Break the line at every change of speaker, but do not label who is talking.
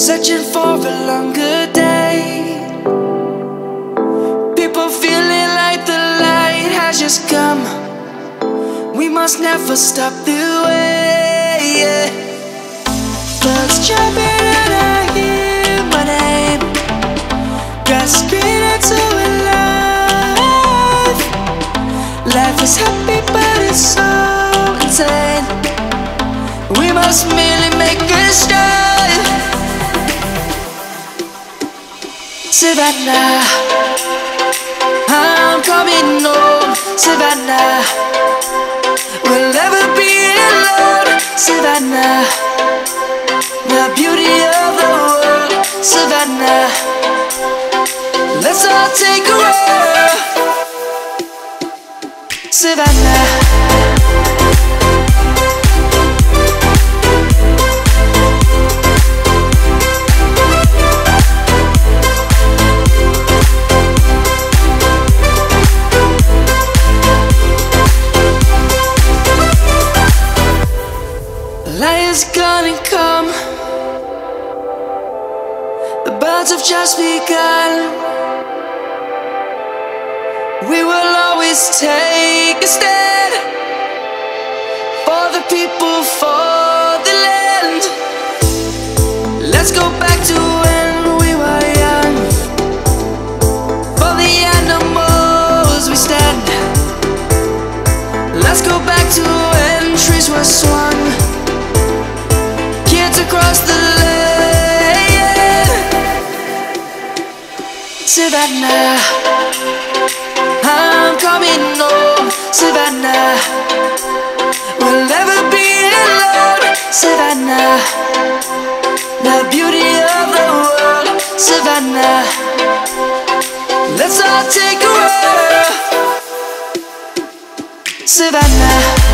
searching for a longer day. People feeling like the light has just come. We must never stop the way, yeah. Birds jumping and I hear my name, grasping into a life. Life is happy but it's so insane. We must merely make a start. Savannah, I'm coming home. Savannah, we'll never be alone. Savannah, the beauty of the world. Savannah, let's all take a walk. Savannah, light is gonna come. The birds have just begun. We will always take a stand for the people, for the land. Let's go back to when we were young. For the animals we stand. Let's go back to when trees were swung, across the land. Savannah, I'm coming home. Savannah, we'll never be alone. Savannah, the beauty of the world. Savannah, let's all take a walk. Savannah.